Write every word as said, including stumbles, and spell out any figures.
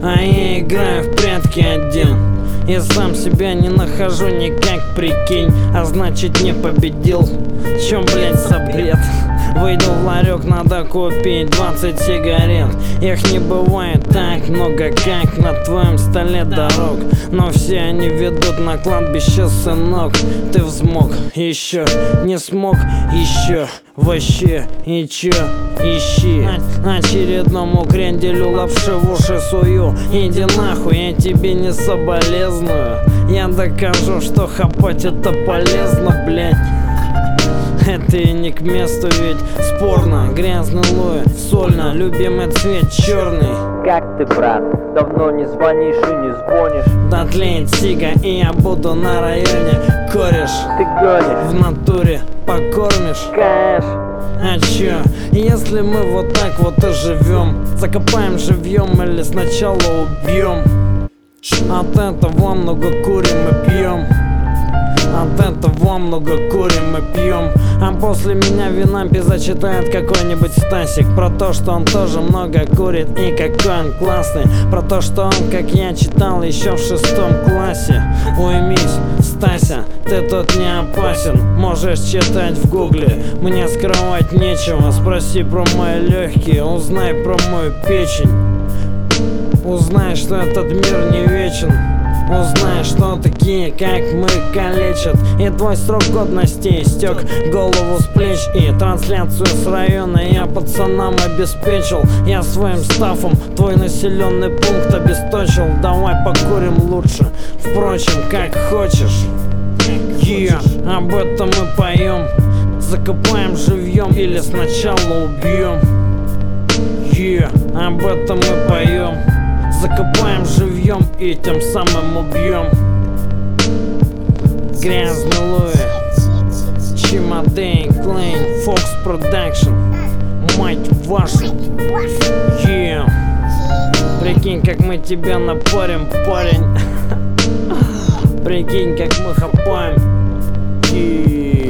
А я играю в прятки один. И сам себя не нахожу никак, прикинь. А значит не победил. Чё, блять, за бред? Выйду в ларек, надо купить двадцать сигарет. Их не бывает так много, как на твоем столе дорог. Но все они ведут на кладбище, сынок. Ты взмок, еще не смог, еще вообще и чё, ищи. Очередному кренделю лапши в уши сую. Иди нахуй, я тебе не соболезную. Я докажу, что хапать это полезно, блять. Это и не к месту, ведь спорно. Грязный луи, сольно, любимый цвет черный. Как ты, брат? Давно не звонишь и не звонишь. Да тлеет сига, и я буду на районе. Кореш, Ты гонишь, в натуре покормишь? кэш. А чё, если мы вот так вот и живем? Закопаем живьем или сначала убьем? От этого много курим и пьем. От этого много курим и пьем. А после меня Винампи зачитает какой-нибудь Стасик про то, что он тоже много курит и какой он классный. Про то, что он, как я, читал еще в шестом классе. Уймись, Стася, ты тут не опасен. Можешь читать в гугле, мне скрывать нечего. Спроси про мои легкие, узнай про мою печень. Узнай, что этот мир не вечен. Узнай, что такие, как мы, калечат. И твой срок годности истек. Голову с плеч и трансляцию с района я пацанам обеспечил. Я своим стафом твой населенный пункт обесточил. Давай покурим лучше, впрочем, как хочешь. Yeah, об этом мы поем. Закопаем живьем или сначала убьем. Yeah, об этом мы поем. Закопаем живьем и тем самым убьем. Грязный луи, Чемодейн Клейн, Fox Production. Мать вашу, yeah. Прикинь, как мы тебя напарим, парень. Прикинь, как мы хапаем, yeah.